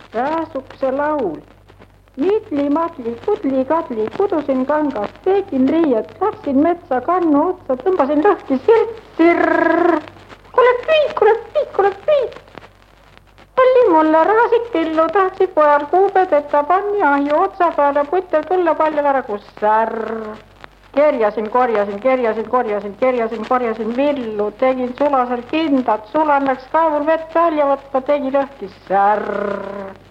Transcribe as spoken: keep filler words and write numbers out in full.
Pääsukse laul. Mitli-matli, kudli-kadli, kudusin kangast, tegin riiet, läksin metsa kannu otsa, tõmbasin lõhki silti. Kuule püid, kuule püid, kuule püid. Oli mulle raasik pillu, tahtsi pojal kuubed, et ta panni ahju otsa peale, putel tulla palju ära, kus särr. Kerjasin, korjasin, kerjasin, korjasin, kerjasin, korjasin villu, tegin sulasel kindat, sulan läks kaevul vett välja võtta, tegi lõhki särr.